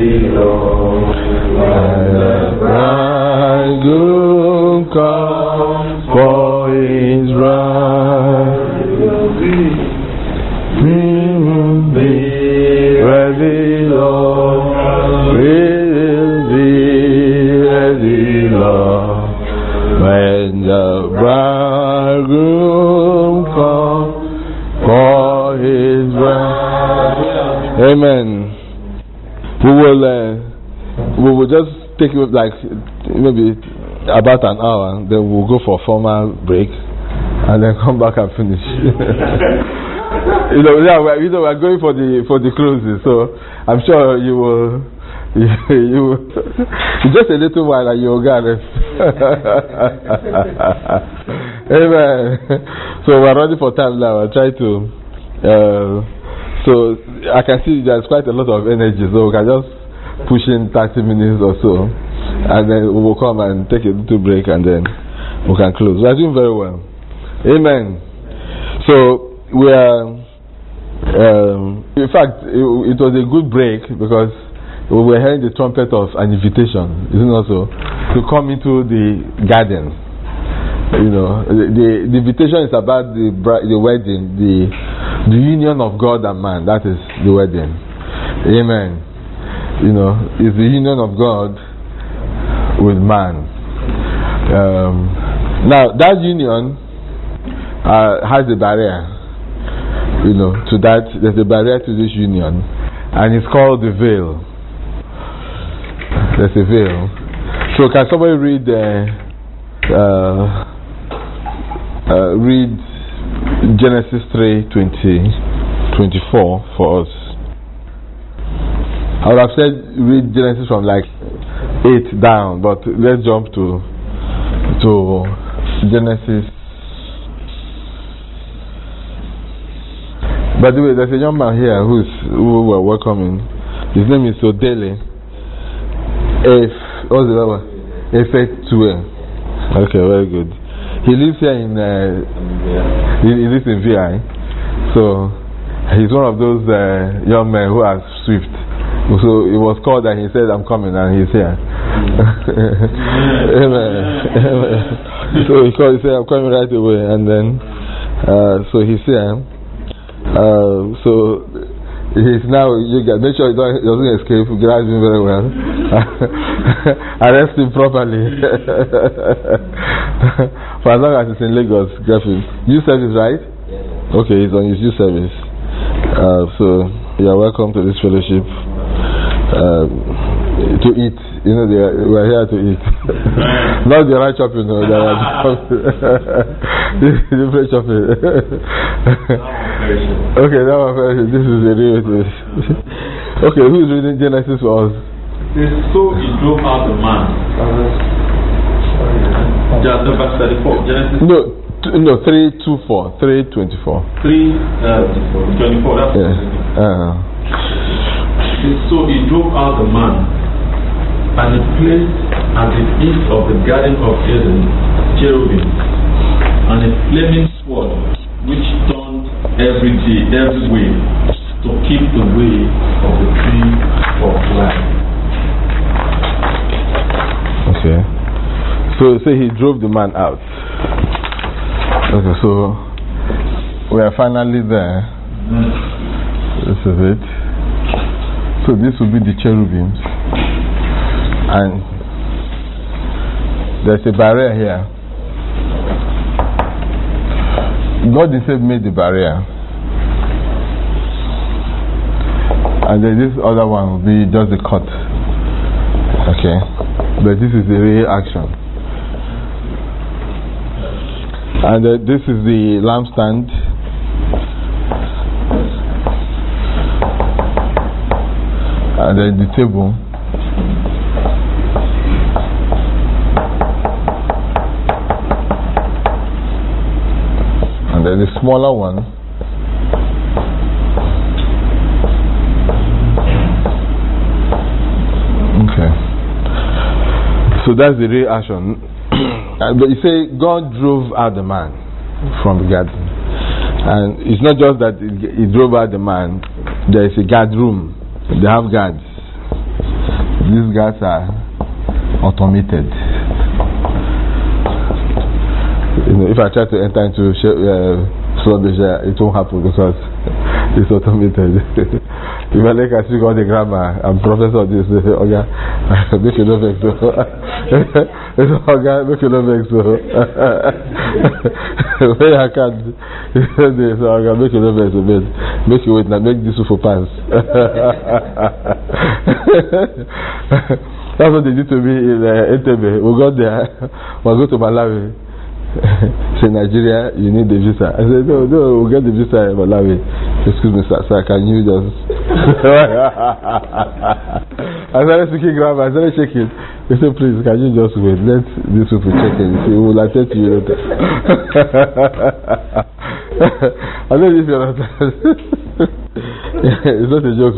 Lord. When the bridegroom comes for his bride, we will be ready, Lord. We will be ready, Lord. When the bridegroom comes for his bride. Amen. We will just take like maybe about an hour, then we'll go for a formal break and then come back and finish. We're going for the cruises, so I'm sure you will just a little while and you'll get it. Amen. So we're ready for time now. I'll try to so I can see there's quite a lot of energy, so we can just push in 30 minutes or so, and then we will come and take a little break, and then we can close. We are doing very well. Amen. So we are, in fact, it was a good break because we were hearing the trumpet of an invitation, isn't it also, to come into the garden. You know, the invitation is about the wedding, the union of God and man. That is the wedding. Amen. You know, it's the union of God with man. Now that union has a barrier. You know, to that there's a barrier to this union, and it's called the veil. There's a veil. So can somebody read read Genesis 3:24 for us? I would have said read Genesis from like 8 down, but let's jump to Genesis. By the way, there's a young man here who we're welcoming. His name is Odele. What's the number? F2. Okay, very good. He lives here in he lives in VI. So he's one of those young men who are swift. So it was called and he said, I'm coming, and he's here. Amen. So he called, he said, I'm coming right away, and then so he's here. So he's now, you guys make sure he doesn't escape. You guys doing very well. Arrest him properly. For as long as it's in Lagos, graphic. Youth service, right? Yes. Okay, he's on his youth service. So you are welcome to this fellowship. To eat, you know, we are here to eat. Not the right shopping, no, the right different shopping. Okay, now I'm finished. This is the real thing. Okay, who is reading Genesis for us? So he drove out the man. Verse 34. Genesis. No, 3:24. 3:24. 3:24. That's yeah. So he drove out the man, and he placed at the east of the garden of Eden cherubim and a flaming sword which turned every way to keep the way of the tree of life. Okay. So say he drove the man out. Okay, so we are finally there. This is it. So this will be the cherubims, and there's a barrier here. God himself made the barrier, and then this other one will be just the cut. Okay, but this is the real action, and this is the lampstand. And then the table, and then the smaller one, okay. So that's the real action. But you say God drove out the man from the garden, and it's not just that he drove out the man. There is a guard room. They have guards. These guys are automated. You know, if I try to enter into slumber, it won't happen because it's automated. If I like, I speak all the grammar, I'm professor of this. Okay, make you no vex. Okay, make you no vex. When I can't, so okay, make you no vex. Make you wait now. Make this for pass. That's what they did to me in Entebbe. We got there. We go to Malawi. Say Nigeria, you need the visa. I said no, we'll get the visa in Malawi. Excuse me, sir, can you just? I started speaking grammar. I started shaking. They said, please, can you just wait? Let these people check it. See, we will attend to you later. I don't know if you understand. It's not a joke.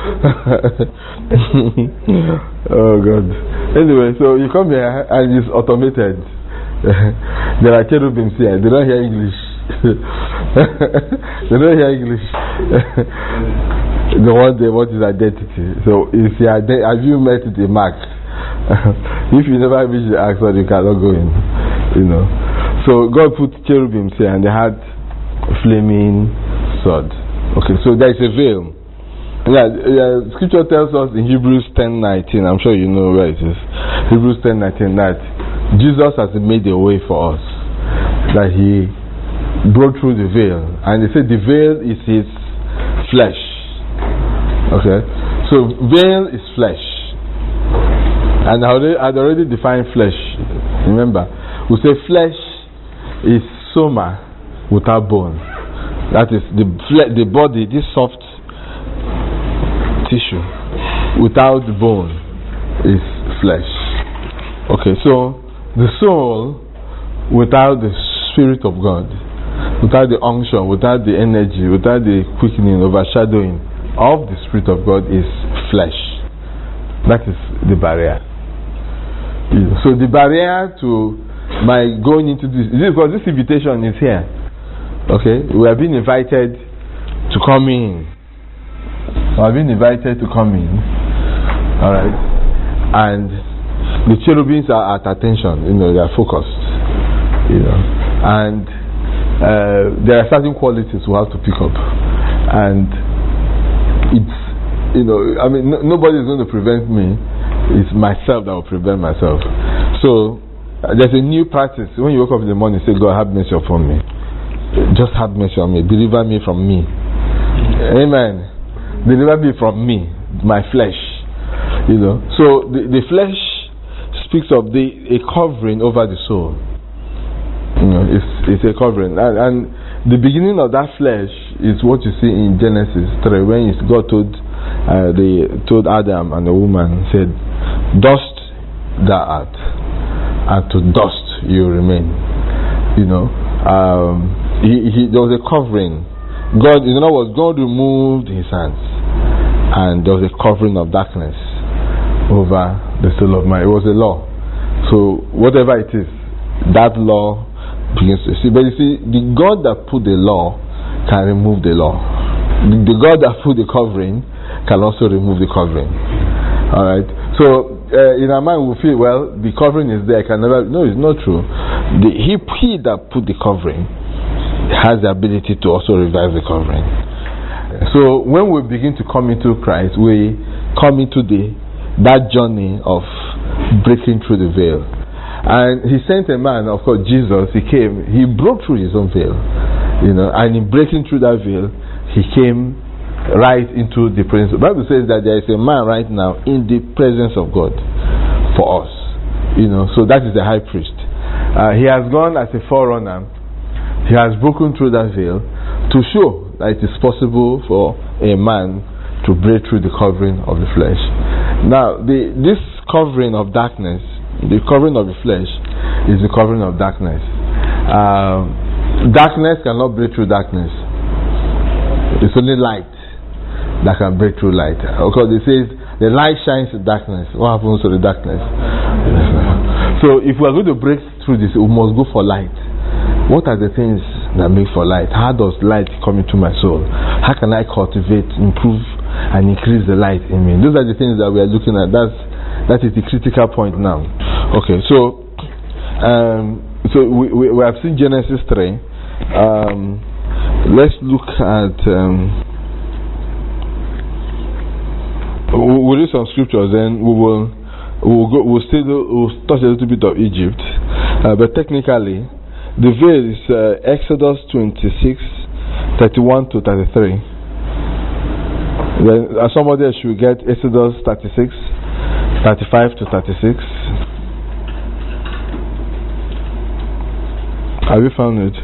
Oh God. Anyway, so you come here and it's automated. There are cherubims here. They don't hear English. They don't hear English. They want his identity. So if you have you met the mark? If you never reach the axe, you cannot go in. You know. So God put cherubims here, and they had flaming sword. Okay, so there is a veil. Scripture tells us in Hebrews 10:19. I'm sure you know where it is. Hebrews 10:19 that Jesus has made a way for us, that He broke through the veil, and they said the veil is His flesh. Okay, so veil is flesh, and I'd already defined flesh. Remember, we say flesh is soma without bone. That is the body, this soft tissue without bone is flesh. Okay, so the soul without the Spirit of God, without the unction, without the energy, without the quickening, overshadowing of the Spirit of God is flesh. That is the barrier. So the barrier to my going into this is because this invitation is here. Okay, we have been invited to come in. We have been invited to come in. Alright, and the cherubims are at attention, you know, they are focused, you know, and there are certain qualities we have to pick up, and it's, you know, I mean, nobody is going to prevent me. It's myself that will prevent myself. So there's a new practice. When you wake up in the morning, say, God, have mercy upon me. Just have mercy on me. Deliver me from me. Amen. Deliver me from me, my flesh. You know, so the flesh speaks of a covering over the soul. You know, it's a covering, and the beginning of that flesh is what you see in Genesis 3 when God told Adam and the woman, said, "Dust thou art, and to dust you remain." You know, there was a covering. God, in other words, God removed His hands, and there was a covering of darkness over the soul of man. It was a law. So whatever it is, that law begins to see. But you see, the God that put the law can remove the law. The God that put the covering can also remove the covering. Alright. So in our mind we feel, well, the covering is there, can never. No, it's not true. He that put the covering has the ability to also revive the covering. So when we begin to come into Christ, we come into that journey of breaking through the veil. And He sent a man, of course, Jesus. He came, He broke through His own veil, you know, and in breaking through that veil, He came right into the presence. The Bible says that there is a man right now in the presence of God for us, you know. So that is the high priest. He has gone as a forerunner. He has broken through that veil to show that it is possible for a man to break through the covering of the flesh. Now, this covering of darkness, the covering of the flesh, is the covering of darkness. Darkness cannot break through darkness. It's only light that can break through light. Because it says the light shines in darkness. What happens to the darkness? So if we are going to break through this, we must go for light. What are the things that make for light? How does light come into my soul? How can I cultivate, improve, and increase the light in me? Those are the things that we are looking at. That's That is the critical point now. Okay, so we have seen Genesis 3. Let's look at we'll read some scriptures, then we'll touch a little bit of Egypt, but technically the veil is Exodus 26:31 to 33. Then somebody else should get Exodus 36:35 to 36. Have you found it?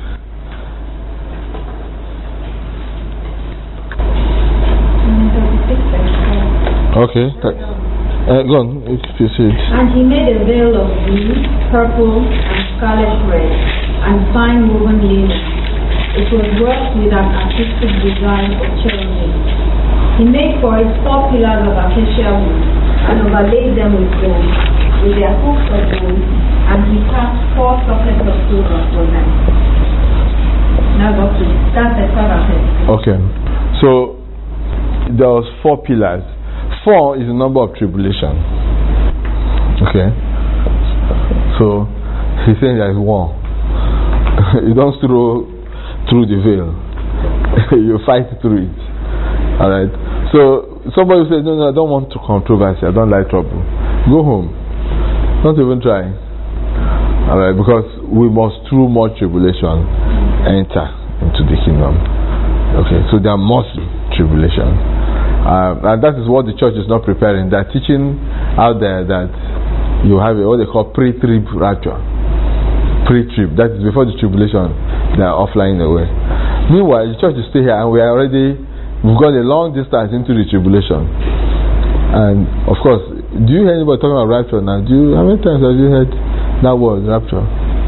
Okay. Go on, if you see it. And he made a veil of blue, purple, and scarlet red, and fine woven linen. It was worked with an artistic design of cherubim. He made for it 4 pillars of acacia wood, and overlaid them with gold, with their hooks of gold, and he cast 4 sockets of silver for them. Now go to that's the 12. Okay. So there was 4 pillars. 4 is the number of tribulation. Okay. So he's saying there is 1. You don't throw through the veil. You fight through it. Alright. So somebody says, no, I don't want to controversy. I don't like trouble. Go home. Don't even try. Alright, because we must through much tribulation enter into the kingdom. Okay, so there must be tribulation. And that is what the church is not preparing. They're teaching out there that you have what they call pre-trib rapture. Pre-trib, that is before the tribulation, they are offline away. Meanwhile, the church is still here, and we've got a long distance into the tribulation. And of course, do you hear anybody talking about rapture now? How many times have you heard that word, rapture?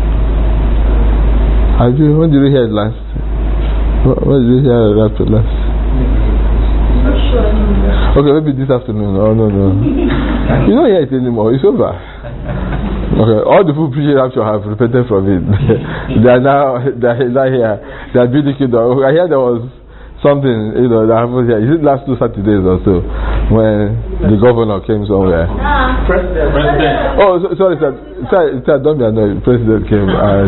When did you hear it last? When did you hear rapture last? Okay, maybe this afternoon. Oh, no. You don't hear it anymore. It's over. Okay, all the people preaching rapture have repented from it. They're not here. They are building kingdom. I hear there was something, that happened here. Is it last 2 Saturdays or so, when the governor came somewhere? President. Oh, sorry, sir. Sir, don't be annoyed. President came.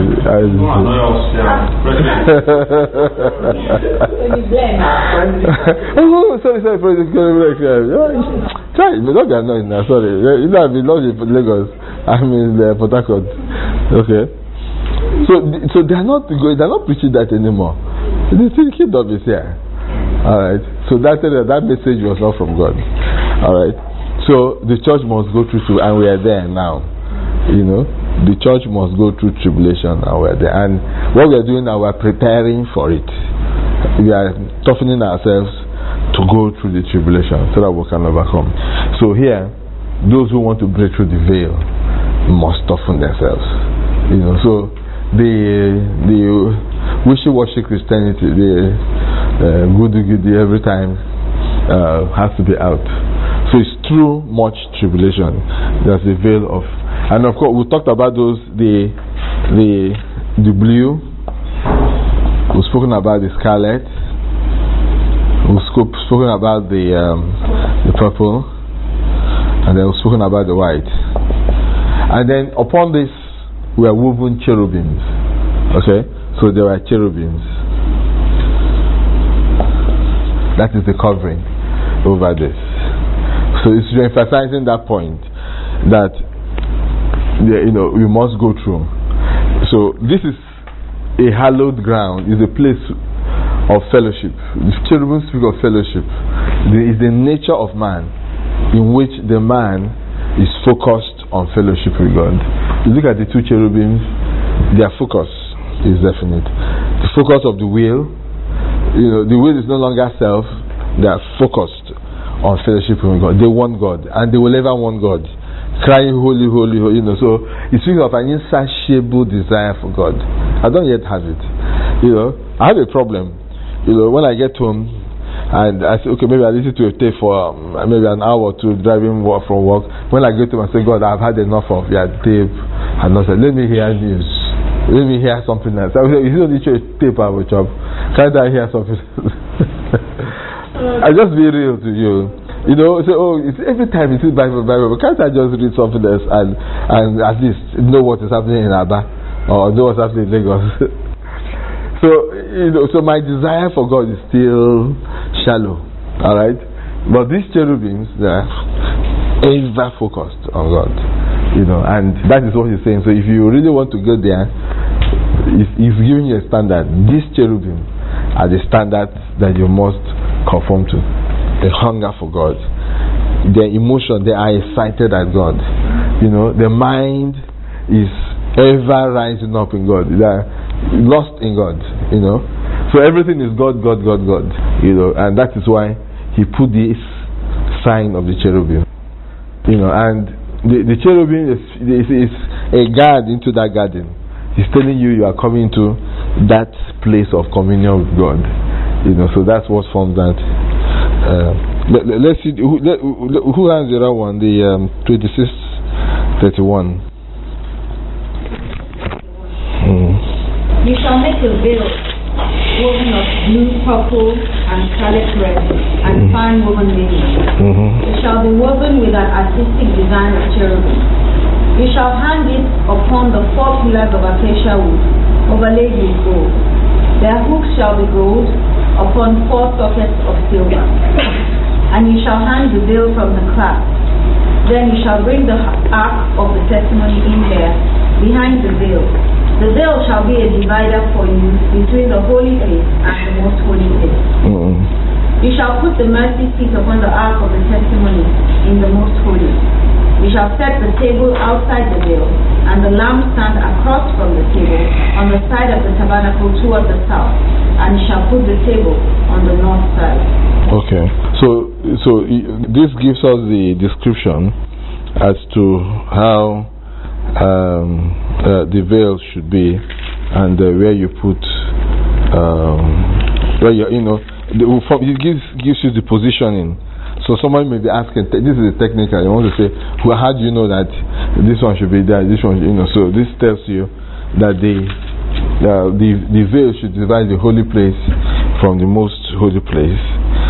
Oh, sorry, President came. Try, don't be annoyed now. Sorry, you know I've been lost in Lagos. I'm in Port Harcourt. Okay. So they're not preaching that anymore. The kingdom is here. Alright. So that message was not from God. Alright. So the church must go through, and we are there now. The church must go through tribulation, and we are there. And what we are doing now, we are preparing for it. We are toughening ourselves to go through the tribulation so that we can overcome. So here, those who want to break through the veil must toughen themselves. So the wishy-washy Christianity, the goody every time has to be out. So it's through much tribulation. There's the veil of, and of course we talked about those the blue. We've spoken about the scarlet. We've spoken about the purple, and then we've spoken about the white. And then upon this were woven cherubims. Okay, so there were cherubims. That is the covering over this. So it's emphasizing that point that we must go through. So this is a hallowed ground, is a place of fellowship. The cherubim speak of fellowship. There is the nature of man in which the man is focused on fellowship with God. You look at the 2 cherubims, their focus is definite. The focus of the will, the will is no longer self. They are focused on fellowship with God. They want God, and they will ever want God, crying holy, holy, holy. So it speaks of an insatiable desire for God. I don't yet have it. I have a problem. When I get home and I say, okay, maybe I listen to a tape for maybe an hour or 2 driving from work. When I get home, I say, God, I've had enough of your tape and not say, let me hear news. Let me hear something else. I will say, you don't need a tape of a job. Can't I hear something? I just be real to you. You know, so it's every time you see Bible, but can't I just read something else and at least know what is happening in Aba or know what's happening in Lagos? So, you know, so my desire for God is still shallow. Alright? But these cherubims, they are ever focused on God. You know, and that is what he's saying. So if you really want to go there, he's giving you a standard. These cherubim are the standards that you must conform to. The hunger for God, their emotion, they are excited at God. You know, the mind is ever rising up in God. They are lost in God. You know, so everything is God, God, God, God. You know, and that is why he put this sign of the cherubim. You know, and the cherubim is a guard into that garden. He's telling you are coming to that place of communion with God. You know, so that's what forms that. Let's see who has the other one, the 26:31. You shall make a veil woven of blue, purple, and scarlet red, and fine woven linen. It shall be woven with an artistic design of cherubim. You shall hang it upon the 4 pillars of acacia wood, overlaid with gold. Their hooks shall be gold, upon 4 sockets of silver. And you shall hang the veil from the clasp. Then you shall bring the ark of the testimony in there, behind the veil. The veil shall be a divider for you between the holy place and the most holy place. You shall put the mercy seat upon the ark of the testimony in the most holy. You shall set the table outside the veil, and the lampstand across from the table on the side of the tabernacle toward the south, and you shall put the table on the north side. Okay, so this gives us the description as to how the veil should be, and where you put where you know it gives you the positioning. So somebody may be asking, this is a technical, you want to say, well, how do you know that this one should be there, this one, you know? So this tells you that the veil should divide the holy place from the most holy place,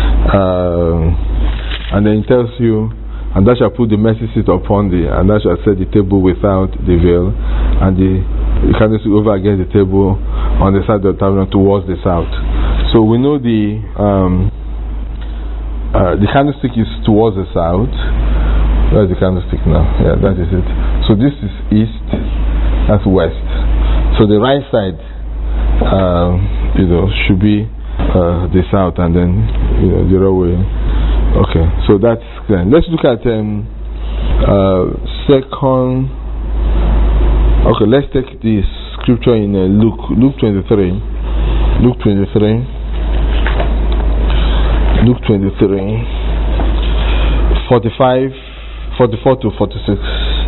and then it tells you, and thou shalt put the mercy seat upon thee, and thou shalt set the table without the veil, and the candlestick over against the table on the side of the tabernacle towards the south. So we know the candlestick is towards the south. Where's the candlestick now? Yeah, that is it. So this is east, that's west. So the right side, should be the south, and then the other way. Okay, so that's clear. Let's look at second. Okay, let's take the scripture in Luke 23. Luke 23, 44 to 46.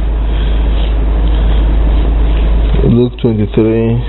Luke 23,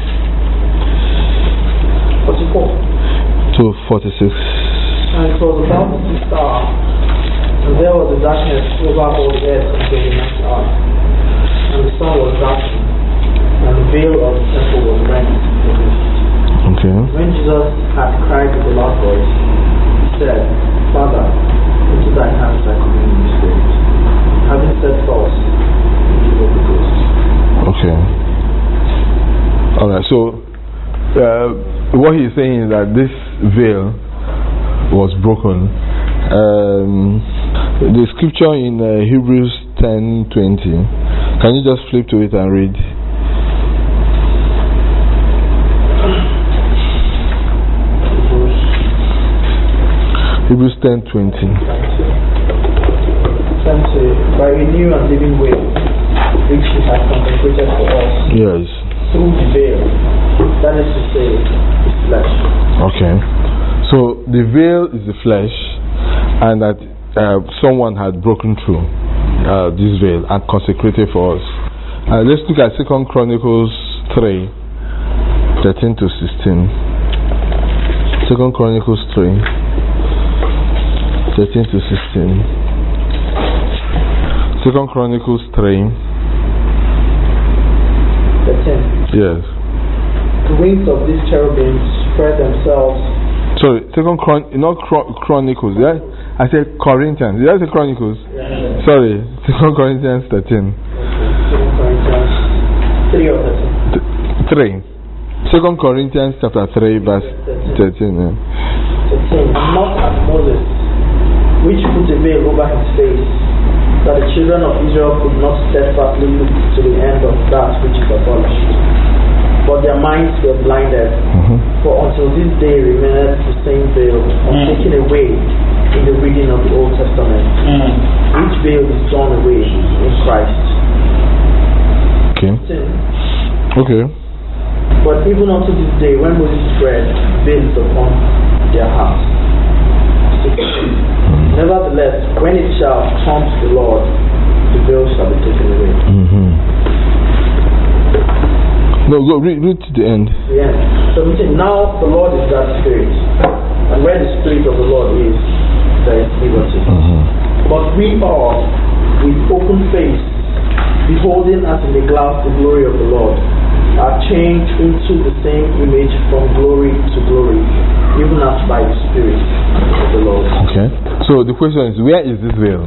44 to 46. And it was about the star, and there was a darkness over all the earth until the next hour. And the sun was darkened, and the veil of the temple was rent. Okay. When Jesus had cried with a loud voice, he said, Father, into thy hands I commend my spirit. Having said thus, he gave up the ghost. Okay. Alright, so what he's saying is that this veil was broken. The scripture in Hebrews 10:20, can you just flip to it and read? Hebrews 10:20. By a new and living way, which he has consecrated for us. Yes. Through the veil, that is to say, his flesh. Okay. So the veil is the flesh, and that someone had broken through this veil and consecrated for us. Let's look at 2 Chronicles 3:13 to 16. 2 Chronicles 3:13 to 16. 2 Chronicles 3. 13. Yes. The wings of these cherubims spread themselves. Sorry, Chronicles. Yeah, I said Corinthians. Did I say Chronicles? Yeah. Sorry, 2 Corinthians 13. 2 Corinthians 3 or 13. 3. 2 Corinthians chapter 3 verse 13. Yeah. 13. And not as Moses, which put a veil over his face, that the children of Israel could not steadfastly look to the end of that which is abolished. But their minds were blinded. For until this day remaineth the same veil, taken away in the reading of the Old Testament. Which veil is drawn away in Christ. Okay. Okay. But even unto this day, when Moses read, veil is upon their hearts. 16. Nevertheless, when it shall come to the Lord, the veil shall be taken away. No, go read to the end. Yeah. 17. Now the Lord is that Spirit, and where the Spirit of the Lord is, there is liberty. But we are, with open face, beholding as in a glass the glory of the Lord, are changed into the same image from glory to glory, even as by the Spirit of the Lord. Okay. So the question is, where is this veil?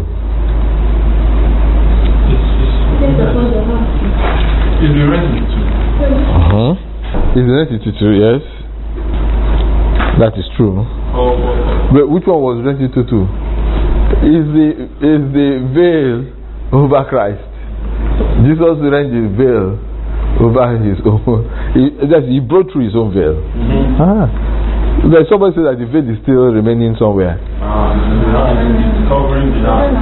It's the rest too. Is the rest true? Yes. That is true. But which one was rented to? Is the veil over Christ? Jesus rent the veil over his own. He broke through his own veil. There's somebody said that the veil is still remaining somewhere. It's covering the eye.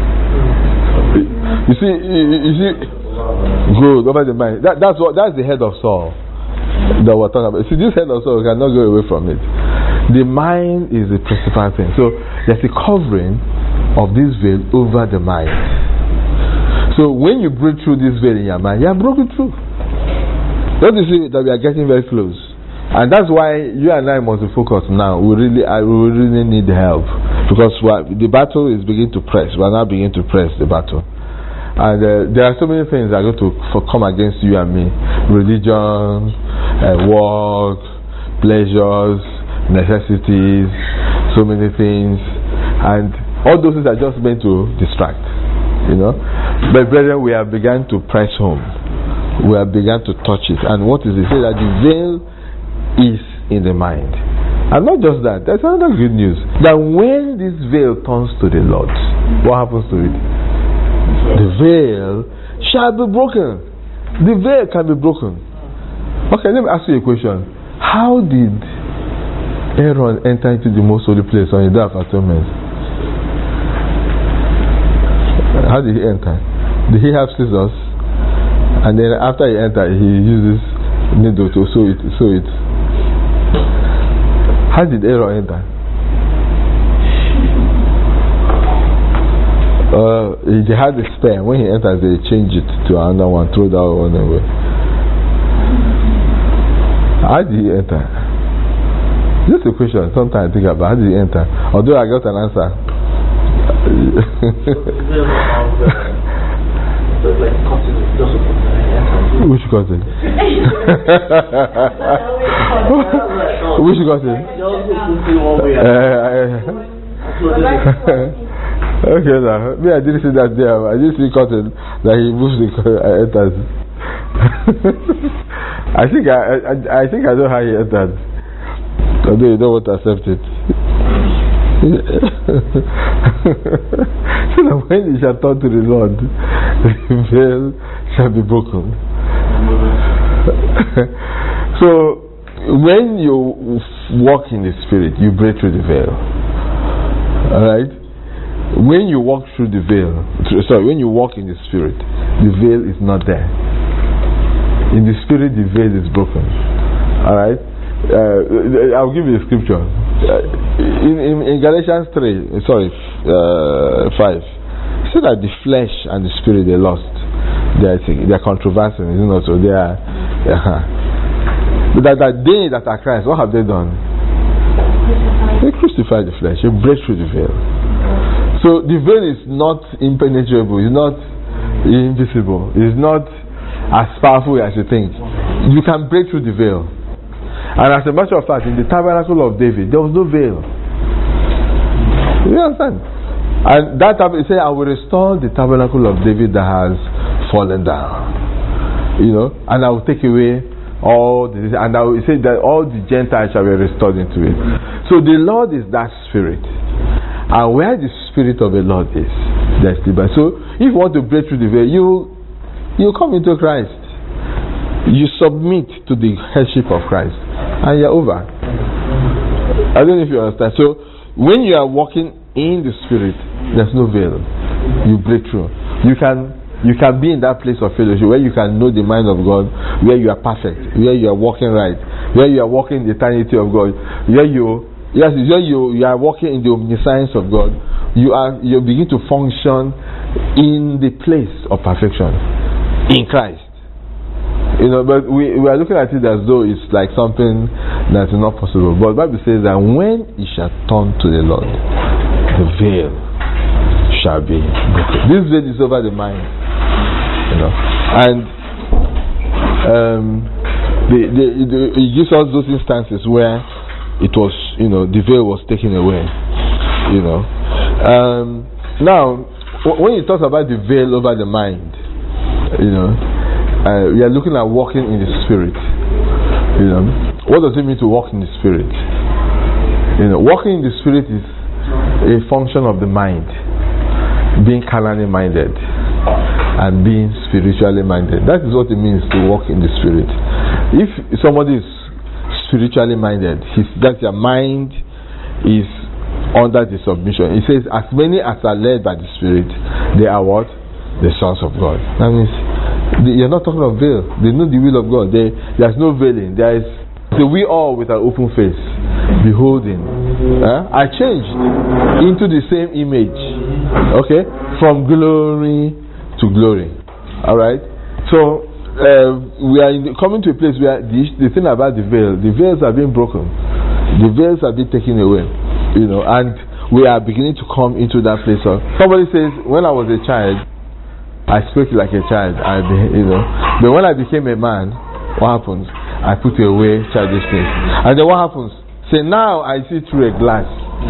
You see, good over the mind. That's the head of Saul that we're talking about. See, this head of Saul, we cannot go away from it. The mind is the principal thing. So there's a covering of this veil over the mind. So when you break through this veil in your mind, you are broken through. Don't you see that we are getting very close? And that's why you and I must focus now. We really need help, because the battle is beginning to press. We are now beginning to press the battle. And there are so many things that are going to come against you and me. Religion, work, pleasures, necessities, so many things. And all those things are just meant to distract. But brethren, we have begun to press home. We have begun to touch it. And what is it? Say that the veil is in the mind. And not just that, there's another good news. That when this veil turns to the Lord, what happens to it? The veil shall be broken. The veil can be broken. Okay, let me ask you a question. How did Aaron enter into the most holy place on the day of atonement? How did he enter? Did he have scissors? And then after he entered, he uses needle to sew it. How did Aaron enter? He had a spare. When he enters, they change it to another one, throw that one away. How did he enter? Just a question. Sometimes I think about, how did he enter? Although I got an answer. Which cousin? Which cousin? Okay, now. Me, I didn't see that there. I didn't see cousin that he moves the enters. I think I know how he entered. Although you don't want to accept it. So that when he shall turn to the Lord, the veil shall be broken. So when you walk in the Spirit, you break through the veil. Alright? When you walk through the veil, when you walk in the Spirit, the veil is not there. In the Spirit, the veil is broken. Alright? I'll give you a scripture. In Galatians 5, it said that the flesh and the Spirit, they lost. They are controversial, so they are. But that they that are Christ, what have they done? They crucified the flesh. They break through the veil. So the veil is not impenetrable. It's not invisible. It's not as powerful as you think. You can break through the veil. And as a matter of fact, in the tabernacle of David, there was no veil. You understand? And that time, it said, I will restore the tabernacle of David that has fallen down. You know, and I will take away all the, and I will say that all the Gentiles shall be restored into it. So the Lord is that Spirit. And where the Spirit of the Lord is, there's liberty. So if you want to break through the veil, you come into Christ. You submit to the headship of Christ. And you're over. I don't know if you understand. So when you are walking in the Spirit, there's no veil. You break through. You can be in that place of fellowship where you can know the mind of God, where you are perfect, where you are walking right, where you are walking in the eternity of God, where you are walking in the omniscience of God. You begin to function in the place of perfection in Christ. You know, but we are looking at it as though it's like something that is not possible. But the Bible says that when it shall turn to the Lord, the veil shall be broken. This veil is over the mind. You know, and it gives us those instances where it was, you know, the veil was taken away. You know, now when you talk about the veil over the mind, you know, we are looking at walking in the Spirit. You know, what does it mean to walk in the Spirit? You know, walking in the Spirit is a function of the mind, being carnally minded and being spiritually minded. That is what it means to walk in the Spirit. If somebody is spiritually minded, that your mind is under the submission. It says, as many as are led by the Spirit, they are what? The sons of God. That means you're not talking of veil. They know the will of God. There's no veiling. There is the we all with an open face, beholding. I changed into the same image. Okay, from glory to glory. All right. So we are coming to a place where the thing about the veils are being broken. The veils are being taken away. You know, and we are beginning to come into that place of. Somebody says, when I was a child, I spoke like a child. You know, but when I became a man, what happens? I put away childish things. And then what happens? Say, now I see through a glass,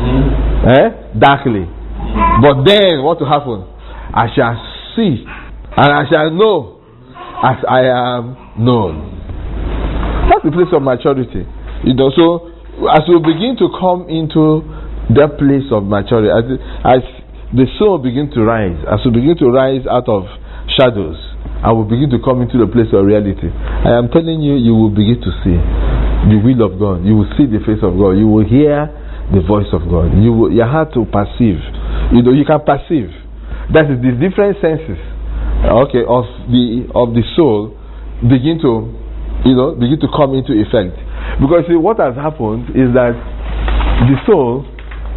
darkly. But then what will happen? I shall see, and I shall know as I am known. That's the place of maturity. You know, so as we begin to come into that place of maturity, as the soul begin to rise, as we begin to rise out of shadows, I will begin to come into the place of reality. I am telling you, you will begin to see the will of God. You will see the face of God. You will hear the voice of God. Your heart will perceive. You know, you can perceive. That is the different senses, okay, of the soul begin to come into effect. Because see, what has happened is that the soul,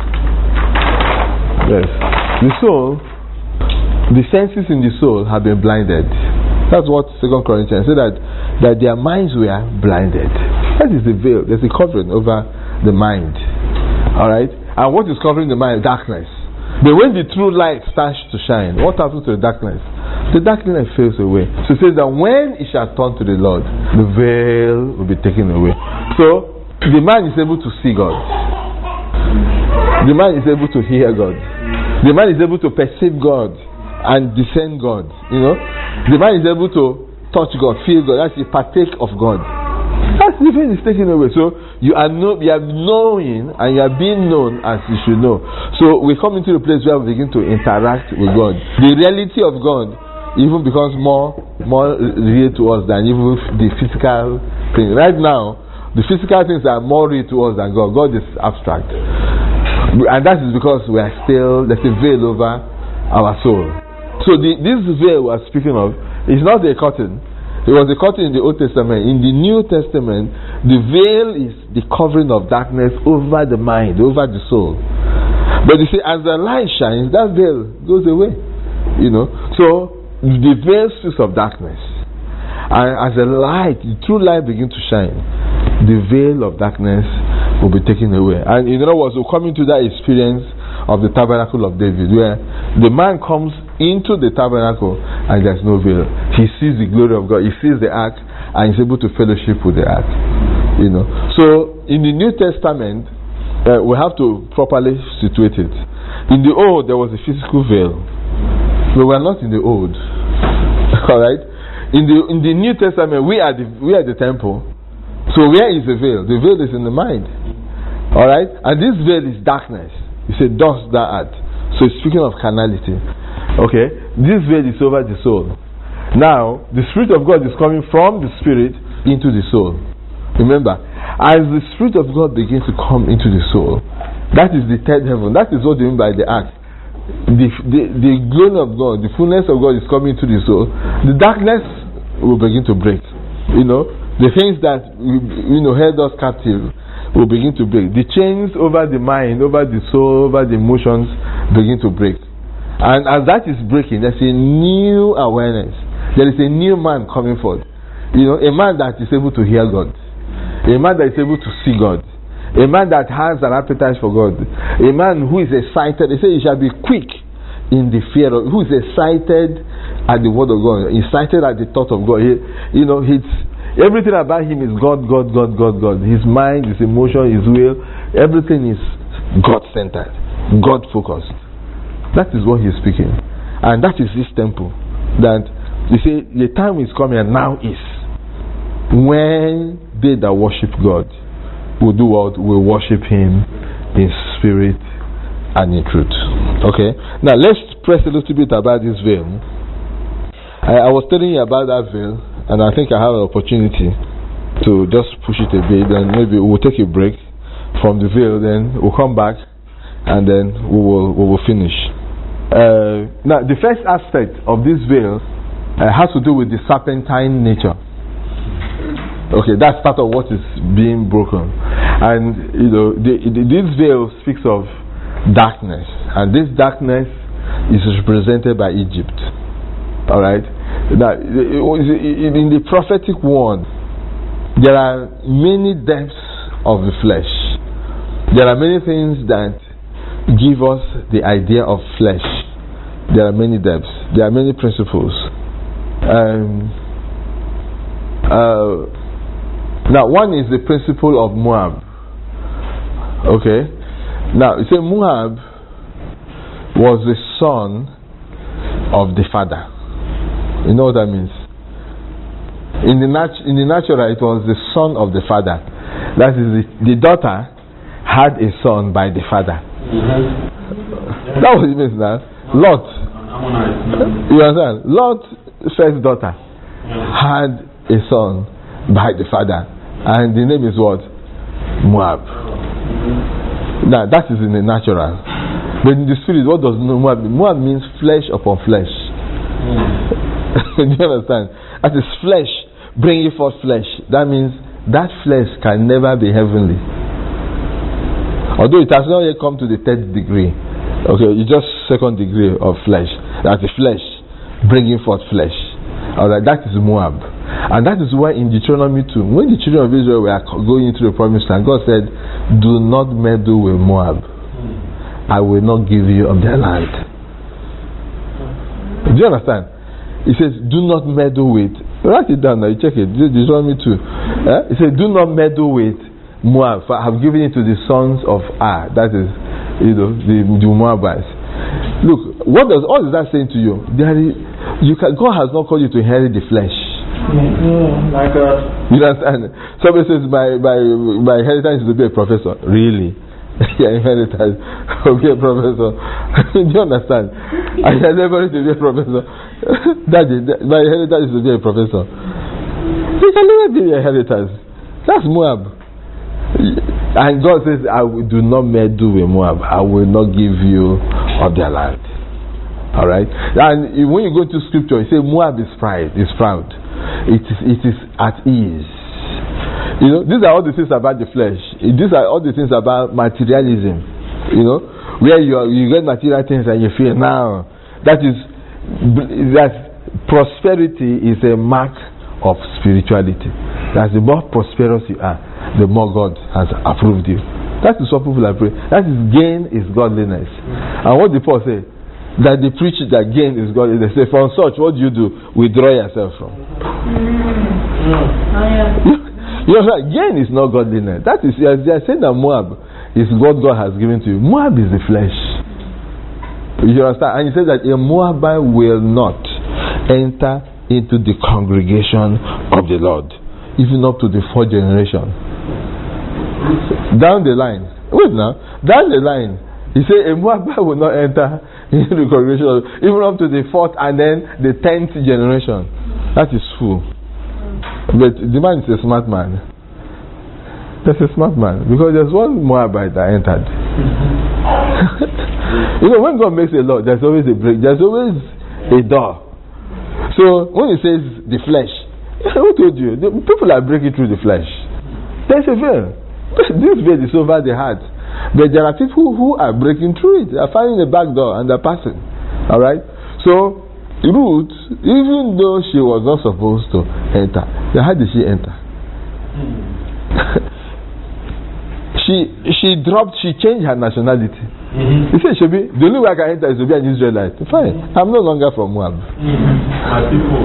the senses in the soul have been blinded. That's what 2 Corinthians said, that their minds were blinded. That is the veil. There's a covering over the mind. Alright? And what is covering the mind? Darkness. But when the true light starts to shine, what happens to the darkness? The darkness fades away. So it says that when it shall turn to the Lord, the veil will be taken away. So the man is able to see God. The man is able to hear God. The man is able to perceive God and discern God. You know, the man is able to touch God, feel God, actually partake of God. That's the thing is taken away. So you are knowing and you are being known as you should know. So we come into the place where we begin to interact with God. The reality of God even becomes more real to us than even the physical thing. Right now, the physical things are more real to us than God. God is abstract. And that is because there's a veil over our soul. So this veil we are speaking of is not a curtain. It was a curtain in the Old Testament. In the New Testament, the veil is the covering of darkness over the mind, over the soul. But you see, as the light shines, that veil goes away. You know, so the veil speaks of darkness, and as the true light begins to shine, the veil of darkness will be taken away. And in other words, we'll come into that experience of the tabernacle of David, where the man comes into the tabernacle and there's no veil. He sees the glory of God, he sees the ark, and he's able to fellowship with the ark. You know, so in the New Testament, we have to properly situate it. In the old, there was a physical veil. We were not in the old. Alright? In the New Testament, we are the temple. So where is the veil? The veil is in the mind. Alright? And this veil is darkness. You say, dust that art. So it's speaking of carnality. Okay? This veil is over the soul. Now, the Spirit of God is coming from the Spirit into the soul. Remember, as the Spirit of God begins to come into the soul, that is the third heaven. That is what they mean by the act. The glory of God, the fullness of God is coming into the soul. The darkness will begin to break. The things that held us captive will begin to break. The chains over the mind, over the soul, over the emotions begin to break. And as that is breaking, there's a new awareness. There is a new man coming forth. A man that is able to hear God. A man that is able to see God. A man that has an appetite for God. A man who is excited. They say he shall be quick in the fear of, who is excited at the word of God, excited at the thought of God. Everything about him is God, God, God, God, God. His mind, his emotion, his will, everything is God-centered, God-focused. That is what he's speaking. And that is his temple. That, you see, the time is coming and now is when they that worship God will do what? Will worship him in spirit and in truth. Okay? Now let's press a little bit about this veil. I was telling you about that veil, and I think I have an opportunity to just push it a bit, and maybe we'll take a break from the veil, then we'll come back, and then we will finish. Now the first aspect of this veil has to do with the serpentine nature. Okay, that's part of what is being broken. And this veil speaks of darkness, and this darkness is represented by Egypt. Alright? Now, in the prophetic word, there are many depths of the flesh. There are many things that give us the idea of flesh. There are many depths. There are many principles. Now, one is the principle of Moab. Okay? Now, you say Moab was the son of the father. You know what that means? In the natural, it was the son of the father. That is, the daughter had a son by the father. Mm-hmm. That's what it means now. Lot. You understand? Lot's first daughter had a son by the father. And the name is what? Moab. Now, that is in the natural. But in the spirit, what does Moab mean? Moab means flesh upon flesh. Do you understand? That is flesh bringing forth flesh. That means that flesh can never be heavenly. Although it has not yet come to the third degree. Okay, it's just second degree of flesh. That's the flesh bringing forth flesh. Alright, that is Moab. And that is why in Deuteronomy 2, when the children of Israel were going into the promised land, God said, do not meddle with Moab. I will not give you of their land. Do you understand? He says, do not meddle with. Write it down now, you check it. Deuteronomy 2. He said, do not meddle with Moab, for I have given it to the sons of Ar. That is, the Moabites. Look, what does that saying to you? God has not called you to inherit the flesh. My God. You understand? Somebody says, my inheritance is to be a professor. Really? Your inheritance to be a professor. Do you understand? I had never to be a professor. Daddy, my inheritance is to be a professor. You can never be your inheritance. That's Moab. And God says, I will do not meddle with Moab. I will not give you of their land. Alright? And when you go to scripture, you say Moab is proud. It is at ease. These are all the things about the flesh. These are all the things about materialism. Where you get material things and you feel now. That prosperity is a mark of spirituality. That's the more prosperous you are, the more God has approved you. That is what people are praying. That is gain is godliness. And what did Paul say? That they preach that gain is godliness. They say, from such, what do? Withdraw yourself from. Gain is not godliness. That is, they are saying that Moab is what God has given to you. Moab is the flesh. You understand? And he says that a Moabite will not enter into the congregation of the Lord, even up to the 4th generation. Down the line, wait now, down the line, he said a Moabite will not enter into the congregation, even up to the 4th and then the 10th generation. That is fool. But the man is a smart man. That's a smart man, because there's one Moabite that entered. You know, when God makes a law, there's always a break, there's always a door. So when he says the flesh, who told you? The people are breaking through the flesh. There's a veil. This veil is over the heart. But there are people who are breaking through it. They are finding a back door and they're passing. Alright? So Ruth, even though she was not supposed to enter, how did she enter? She changed her nationality. He said, the only way I can enter is to be an Israelite. Fine. I'm no longer from Moab. My people.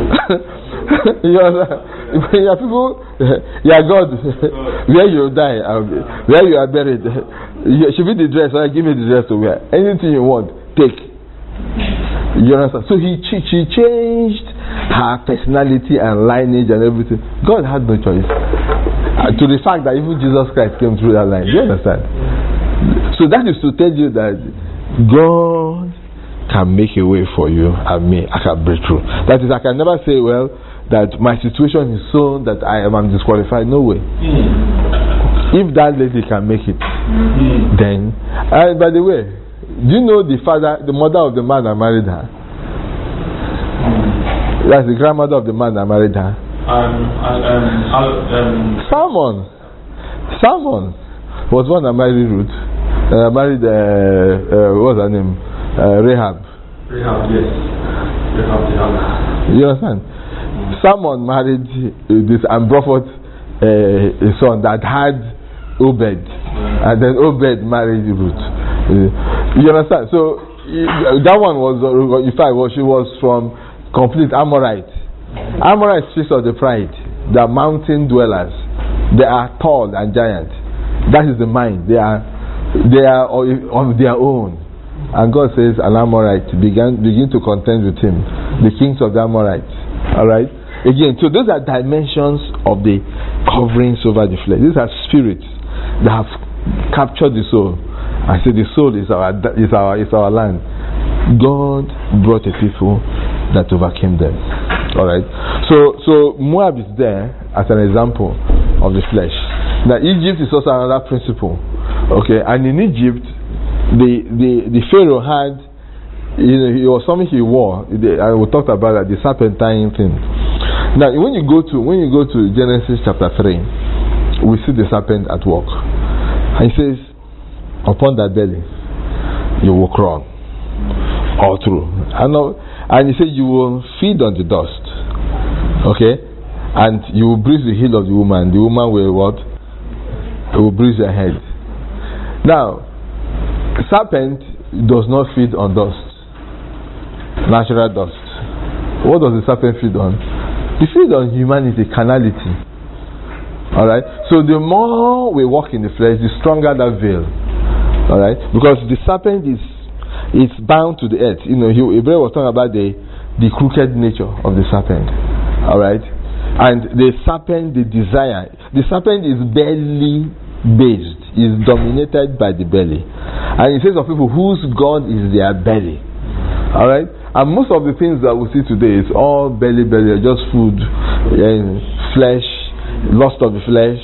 You are people, you are God. Where you die, where you are buried. Should be the dress, or give me the dress to wear. Anything you want, take. You understand? So she changed her personality and lineage and everything. God had no choice. To the fact that even Jesus Christ came through that line. Do you understand? So that is to tell you that God can make a way for you and me. I can break through. That is, I can never say, well, that my situation is so that I am disqualified. No way. If that lady can make it, then. By the way, do you know the mother of the man that married her? That's the grandmother of the man that married her. Salmon was one that married Ruth. Married what's her name? Rahab. Rahab, yes. Rahab. You understand? Salmon married this and brought forth a son that had Obed, and then Obed married Ruth. You understand? So that one was, in fact, she was from complete Amorite. Amorite speaks of the pride. They are mountain dwellers. They are tall and giant. That is the mind. They are of their own. And God says, an Amorite, begin to contend with him. The kings of the Amorites. Alright? Again, so those are dimensions of the coverings over the flesh. These are spirits that have captured the soul. I say the soul is our land. God brought a people that overcame them. Alright? So Moab is there as an example of the flesh. Now Egypt is also another principle. Okay, and in Egypt the Pharaoh had, it was something he wore. And we talked about that, the serpentine thing. Now when you go to Genesis chapter 3, we see the serpent at work. And he says, upon that belly you will crawl all through. And he said you will feed on the dust. Okay? And you will bruise the heel of the woman. The woman will what? It will bruise your head. Now, serpent does not feed on dust. Natural dust. What does the serpent feed on? It feeds on humanity, carnality. Alright? So the more we walk in the flesh, the stronger that veil. Alright? Because the serpent is bound to the earth. You know, Ibrahim was talking about the crooked nature of the serpent. Alright? And the serpent, the serpent is belly based, is dominated by the belly. And it says of people whose God is their belly. Alright? And most of the things that we see today is all belly, just food, flesh, lust of the flesh,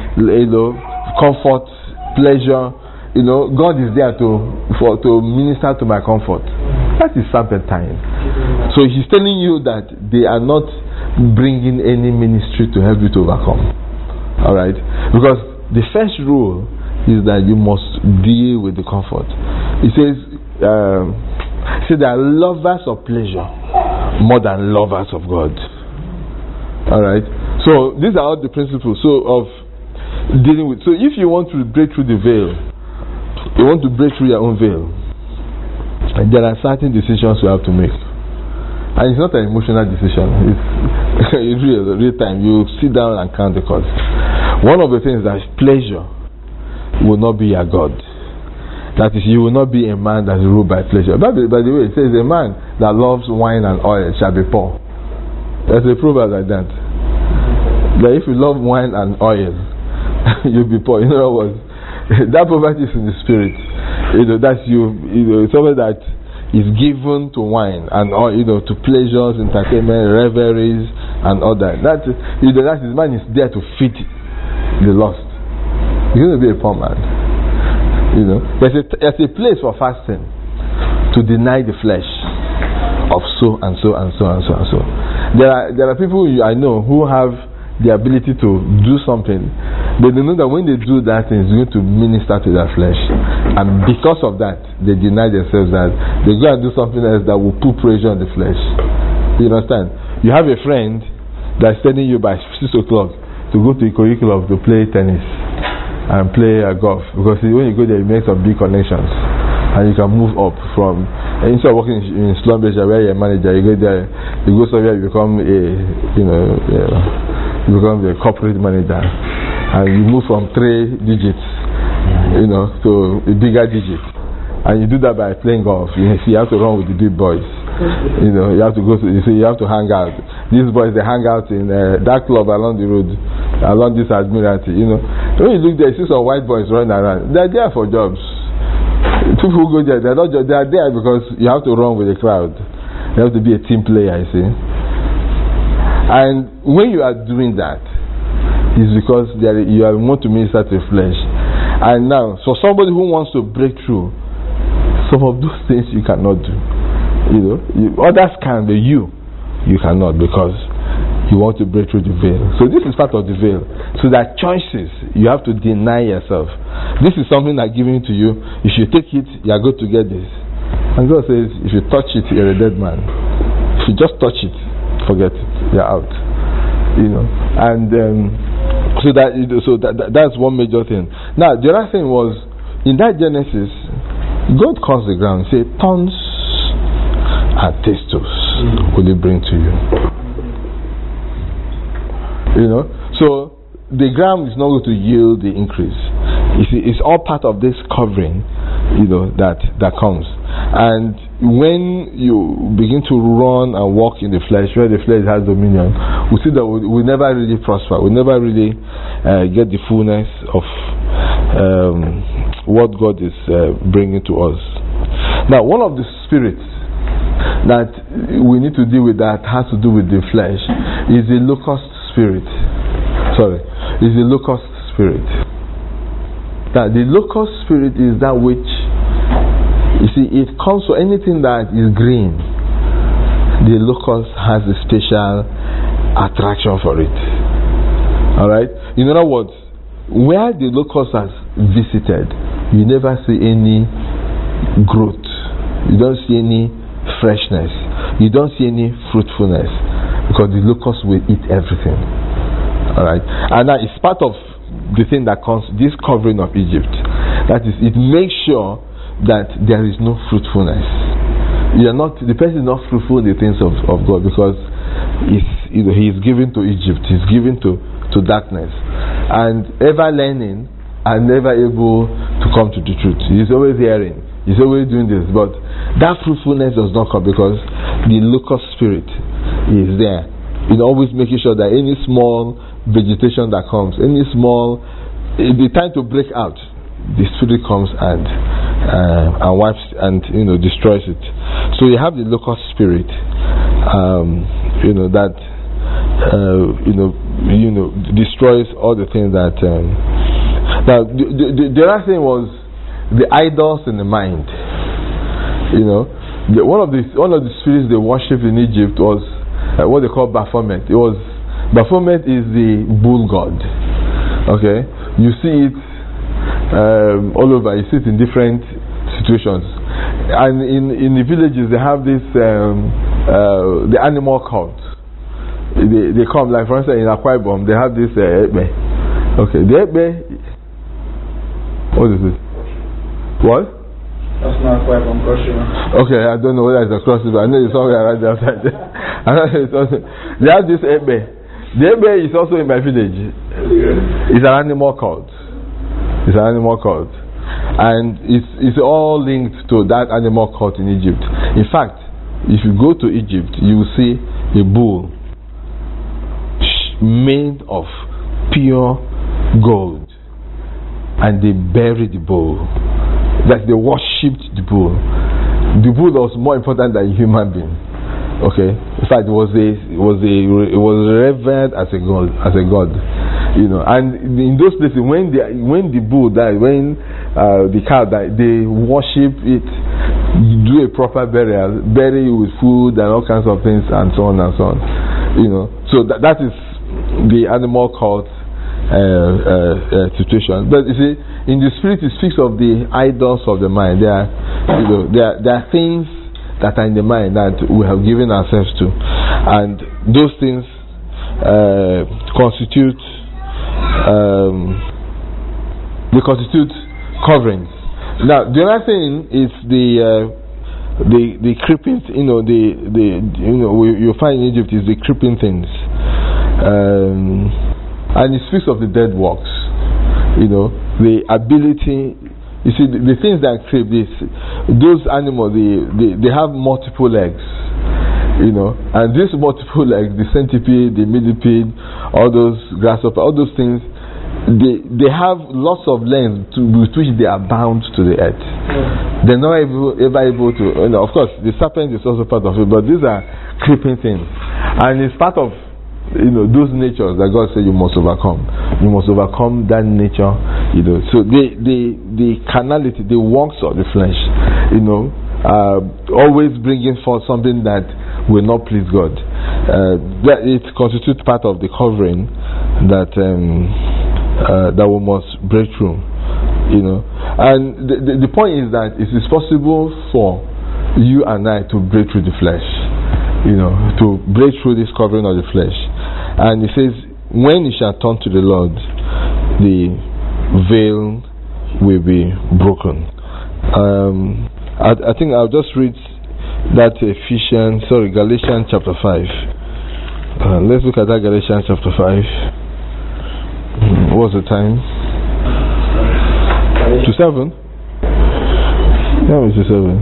comfort, pleasure. God is there to minister to my comfort. That is serpentine. So he's telling you that they are not bringing any ministry to help you to overcome. Alright? Because the first rule is that you must deal with the comfort. It says, they are lovers of pleasure more than lovers of God. Alright? So these are all the principles of dealing with. So if you want to break through the veil, you want to break through your own veil, and there are certain decisions you have to make. And it's not an emotional decision. It's real time. You sit down and count the cost. One of the things that pleasure will not be your God. That is, you will not be a man that is ruled by pleasure. By the way, it says a man that loves wine and oil shall be poor. There's a proverb like that. That if you love wine and oil, you'll be poor. In other words, that poverty is in the spirit. That's something that is given to wine and to pleasures, entertainment, revelries, and all that. That is man is there to feed the lust. You're going to be a poor man. There's a place for fasting to deny the flesh of so and so and so and so and so. There are people I know who have the ability to do something. They know that when they do that, it's going to minister to their flesh, and because of that, they deny themselves that they go and do something else that will put pressure on the flesh. You understand? You have a friend that's telling you by 6 o'clock to go to a curriculum to play tennis and play golf, because when you go there you make some big connections and you can move up from instead of working in Slumberger where you're a manager, you go there, you go somewhere, you become you become the corporate manager, and you move from 3 digits to a bigger digit, and you do that by playing golf. You have to run with the big boys. You have to you have to hang out. These boys, they hang out in that club along the road, along this Admiralty. When you look there, you see some white boys running around. They're there for jobs. People who go there, they are there because you have to run with the crowd. You have to be a team player, you see. And when you are doing that, it's because you want to minister to the flesh. And now, so somebody who wants to break through, some of those things you cannot do. Others can, but you cannot, because you want to break through the veil. So this is part of the veil. So there are choices. You have to deny yourself. This is something that's given to you. If you take it, you are going to get this. And God says, if you touch it, you're a dead man. If you just touch it, forget it. You're out. And that's one major thing. Now the other thing was, in that Genesis, God caused the ground. Say, thorns and thistles will He bring to you. So the ground is not going to yield the increase. You see, it's all part of this covering, that comes. And when you begin to run and walk in the flesh, where the flesh has dominion, we see that we never really prosper. We never really get the fullness of what God is bringing to us. Now, one of the spirits that we need to deal with that has to do with the flesh is the locust spirit. Is the locust spirit. Now, the locust spirit is that which, you see, it comes to anything that is green. The locust has a special attraction for it. Alright? In other words, where the locust has visited, you never see any growth. You don't see any freshness. You don't see any fruitfulness, because the locust will eat everything. Alright? And that is part of the thing that comes, this covering of Egypt. That is, it makes sure that there is no fruitfulness. The person is not fruitful in the things of God, because he is given to Egypt, he is given to darkness, and ever learning and never able to come to the truth. He is always hearing, he is always doing this, but that fruitfulness does not come because the locust spirit is there. Always making sure that any small vegetation that comes, the time to break out, the spirit comes and wipes and destroys it. So you have the locust spirit, that destroys all the things that. Now the other thing was the idols in the mind. One of the spirits they worshipped in Egypt was what they call Baphomet. Baphomet is the bull god. Okay, you see it all over. You see it in different situations, and in the villages they have this the animal cult. They come, like for instance in Akwa Ibom they have this Ekbe. Okay, the Ekbe. What is it? What? That's not Akwa Ibom Cross River. Okay, I don't know whether it's a cross river. I know it's somewhere around the outside. They have this Ekbe. The Ekbe is also in my village. It's an animal cult. And it's all linked to that animal cult in Egypt. In fact, if you go to Egypt, you will see a bull made of pure gold, and they buried the bull. Like they worshipped the bull. The bull was more important than a human being. Okay, in fact, it was revered as a god. You know, and in those places, when the bull died, when the cow died, they worship it, do a proper burial, bury it with food and all kinds of things, and so on and so on. You know, so that is the animal cult situation. But you see, in the spirit, it speaks of the idols of the mind. There are things that are in the mind that we have given ourselves to, and those things constitute coverings. Now, the other thing is the creeping. You find in Egypt is the creeping things, and it speaks of the dead works. You know, the ability. You see, the things that creep those animals, they have multiple legs, you know, and these multiple legs, the centipede, the millipede, all those grasshopper, all those things, they have lots of length with which they are bound to the earth. They're not ever able to, of course, the serpent is also part of it, but these are creeping things, and it's part of those natures that God said you must overcome. You must overcome that nature, So the carnality, the works of the flesh, always bringing forth something that will not please God. That it constitutes part of the covering that we must break through. And the point is that it is possible for you and I to break through the flesh. To break through this covering of the flesh. And it says, when you shall turn to the Lord, the veil will be broken. I think I'll just read that Galatians chapter 5. Let's look at that Galatians chapter 5. What's the time? To 7? Yeah, it's to 7.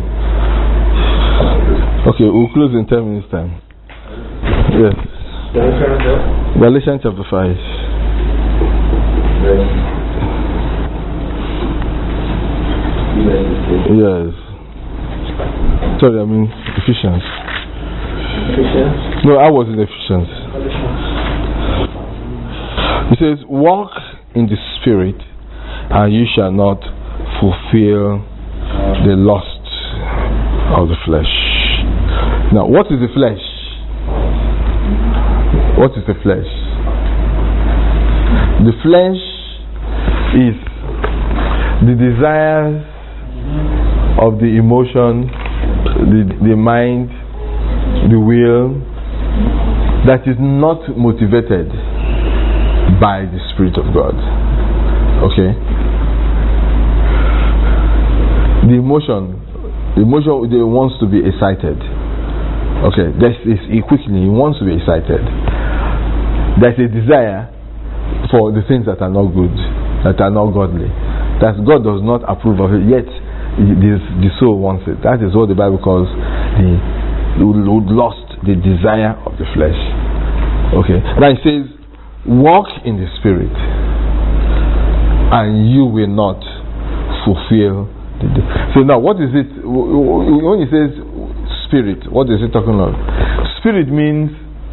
Okay, we'll close in 10 minutes time. Yes. Galatians chapter 5. Yes. Sorry, I mean Ephesians. No, I was in Ephesians. It says, walk in the Spirit, and you shall not fulfill the lust of the flesh. Now, what is the flesh? What is the flesh? The flesh is the desires of the emotion, the mind, the will, that is not motivated by the Spirit of God. Okay? The emotion they wants to be excited. Okay, this is quickly, he wants to be excited. There's a desire for the things that are not good, that are not godly, that God does not approve of it, yet the soul wants it. That is what the Bible calls the lust, the desire of the flesh. Okay, now it says, walk in the Spirit, and you will not fulfill the. So now, what is it when it says Spirit? What is it talking about? Spirit means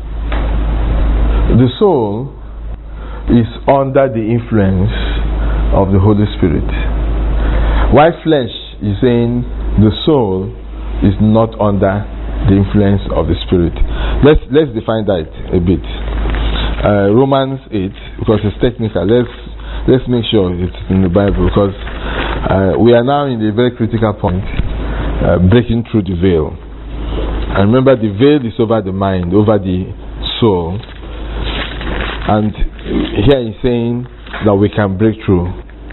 the soul is under the influence of the Holy Spirit. While flesh is saying the soul is not under the influence of the Spirit. Let's define that a bit. Romans 8, because it's technical. Let's make sure it's in the Bible, because we are now in a very critical point, breaking through the veil. And remember, the veil is over the mind, over the soul. And here he's saying that we can break through.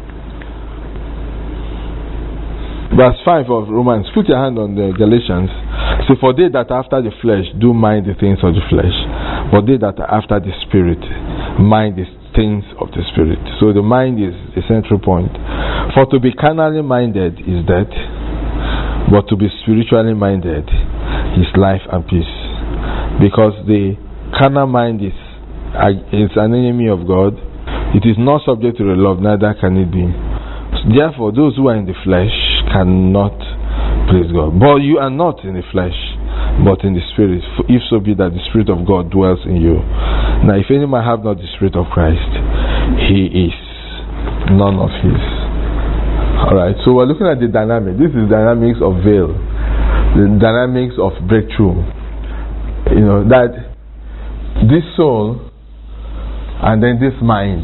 Verse 5 of Romans, put your hand on the Galatians. So, for they that are after the flesh do mind the things of the flesh, but they that are after the Spirit mind the things of the Spirit. So the mind is a central point. For to be carnally minded is death, but to be spiritually minded is life and peace. Because the carnal mind is an enemy of God. It is not subject to the law, neither can it be. Therefore, those who are in the flesh cannot please God. But you are not in the flesh, but in the Spirit, if so be that the Spirit of God dwells in you. Now, if any man have not the Spirit of Christ, he is none of his. Alright, so we're looking at the dynamic. This is dynamics of veil, the dynamics of breakthrough. You know, that this soul and then this mind,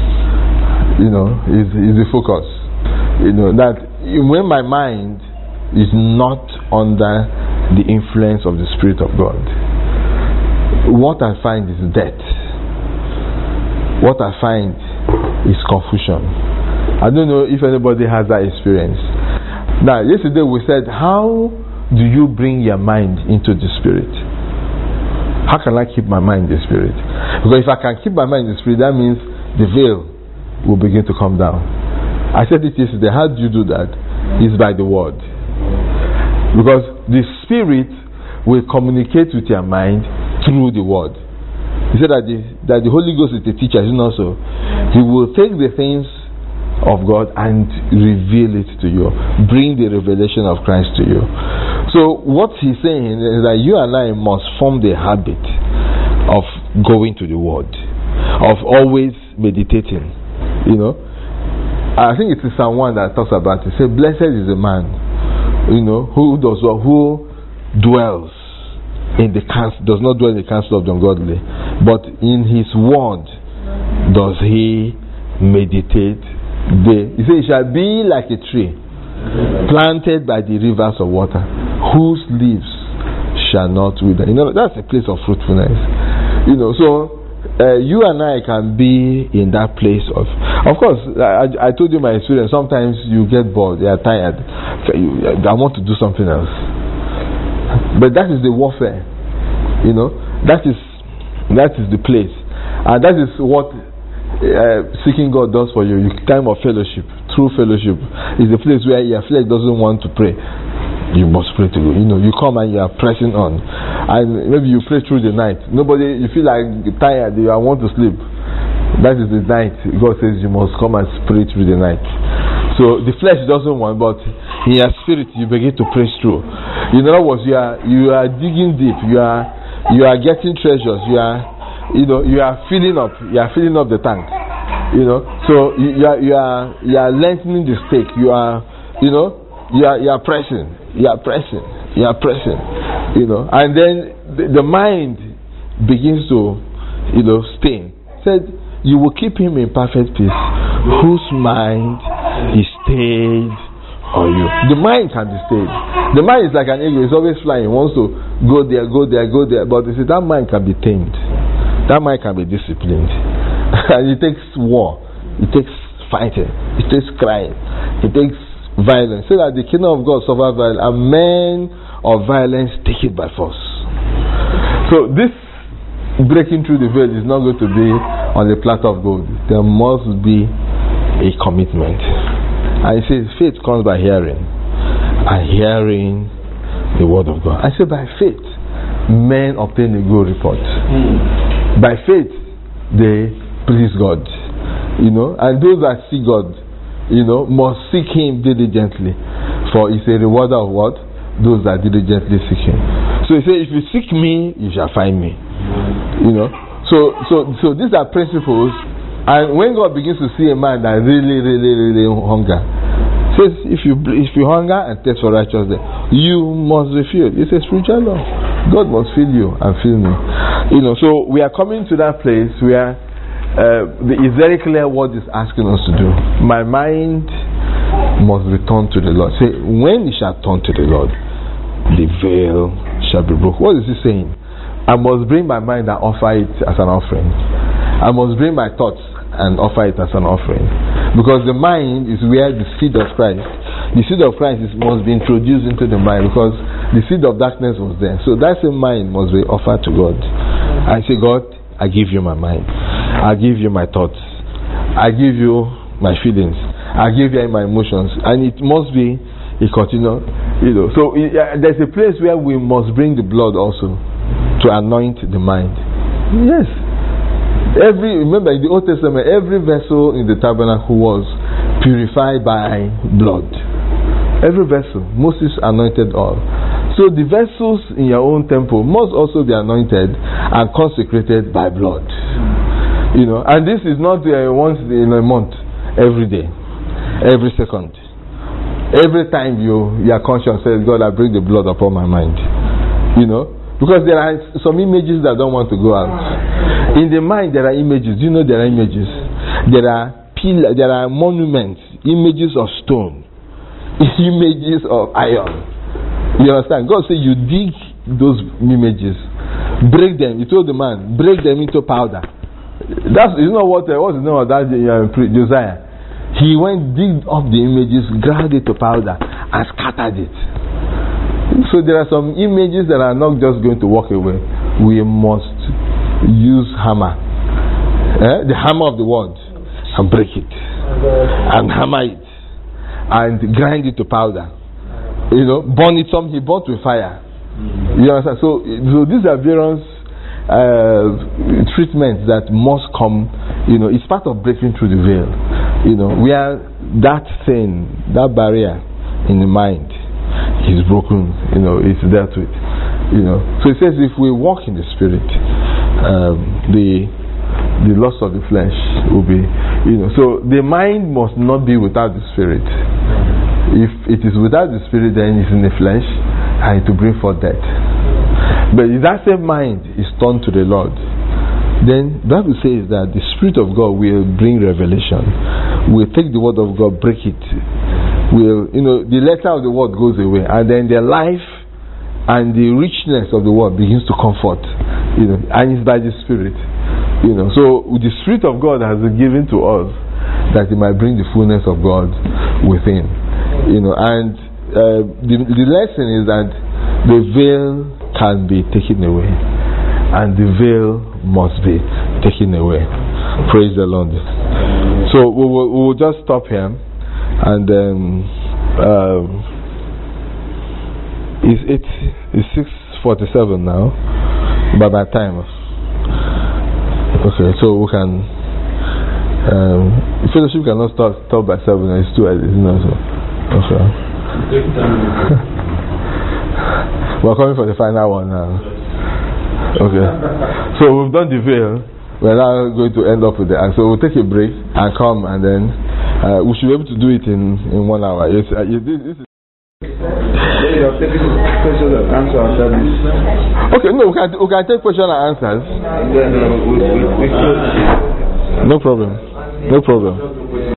you know, is the focus. You know, that when my mind is not under the influence of the Spirit of God, what I find is death. What I find is confusion. I don't know if anybody has that experience. Now, yesterday we said, how do you bring your mind into the Spirit? How can I keep my mind in the Spirit? Because if I can keep my mind in the Spirit, that means the veil will begin to come down. I said it yesterday. How do you do that? It's by the Word. Because the Spirit will communicate with your mind through the Word. He said that the Holy Ghost is the teacher, you know, so He will take the things of God and reveal it to you, bring the revelation of Christ to you. So what he's saying is that you and I must form the habit of going to the Word, of always meditating. You know, I think it's Psalm 1 that talks about it. It says, blessed is the man, you know, who does what, who dwells in the counsel, does not dwell in the counsel of the ungodly, but in his word does he meditate. He says, it shall be like a tree planted by the rivers of water, whose leaves shall not wither. You know, that's a place of fruitfulness. You know, so you and I can be in that place of course, I told you my experience. Sometimes you get bored, you are tired, I want to do something else. But that is the warfare. You know, that is the place, and that is what seeking God does for you. Time of fellowship, true fellowship, is the place where your flesh doesn't want to pray. You must pray to God. You know, you come and you are pressing on, and maybe you pray through the night. You feel like tired, you want to sleep. That is the night. God says you must come and pray through the night. So the flesh doesn't want, but in your spirit you begin to press through. In other words, you are digging deep. You are getting treasures. You are filling up. You are filling up the tank. You know, so you are lengthening the stake. You are pressing. You are pressing. You know, and then the mind begins to, sting. Said, you will keep him in perfect peace, whose mind is stayed on you. The mind can be stayed. The mind is like an eagle; it's always flying. It wants to go there. But you see, that mind can be tamed. That mind can be disciplined. And it takes war. It takes fighting. It takes crying. It takes violence. So that the kingdom of God suffer violence, and men of violence take it by force. So this breaking through the veil is not going to be on a platter of gold. There must be a commitment. And it says faith comes by hearing, and hearing the word of God. I say by faith men obtain a good report. By faith they please God. You know, and those that seek God, must seek him diligently, for he's a rewarder of what? Those that diligently seek him. So he says, if you seek me, you shall find me. You know, so these are principles. And when God begins to see a man that really hunger, says, if you hunger and thirst for righteousness, you must be filled. It's a spiritual law. God must fill you and fill me. You know, so we are coming to that place where it's very clear what is asking us to do. My mind must return to the Lord. Say, when it shall turn to the Lord, the veil shall be broken. What is he saying? I must bring my mind and offer it as an offering. I must bring my thoughts and offer it as an offering. Because the mind is where the seed of Christ, must be introduced into the mind, because the seed of darkness was there. So that same mind must be offered to God. I say, God, I give you my mind. I give you my thoughts. I give you my feelings. I give you my emotions. And it must be a continual, So there's a place where we must bring the blood also to anoint the mind. Yes. Remember in the Old Testament, every vessel in the tabernacle was purified by blood. Every vessel. Moses anointed all. So the vessels in your own temple must also be anointed and consecrated by blood. And this is not once in a month, every day, every second. Every time your conscience says, God, I bring the blood upon my mind. Because there are some images that don't want to go out. In the mind there are images. There are images. There are monuments, images of stone, images of iron. You understand? God said you dig those images, break them. He told the man, break them into powder. What's the name of that Josiah? He went, digged up the images, ground it to powder, and scattered it. So there are some images that are not just going to walk away. We must use hammer, the hammer of the word, and break it, and hammer it, and grind it to powder. Burn it. He burnt with fire. You understand? So these are various treatments that must come. It's part of breaking through the veil. Where that thing, that barrier in the mind is broken. It's dealt with. So it says if we walk in the Spirit, the lust of the flesh will be. So the mind must not be without the Spirit. If it is without the Spirit, then it's in the flesh, and it will bring forth death. But if that same mind is turned to the Lord, then the Bible says that the Spirit of God will bring revelation. Will take the word of God, break it. The letter of the word goes away, and then the life and the richness of the word begins to comfort. And it's by the Spirit. So the Spirit of God has been given to us that it might bring the fullness of God within. And the lesson is that the veil can be taken away, and the veil must be taken away. Praise the Lord. So we will just stop here, and it's 6:47 now by my time. Okay, so we can fellowship cannot start by 7. It's too early, so. Okay. We're coming for the final one now. Okay. So we've done the veil. We're now going to end up with the answer. So we'll take a break and come, and then we should be able to do it in 1 hour. This is questions and answers after this. Okay, no, we can take questions and answers. And then we close. No problem.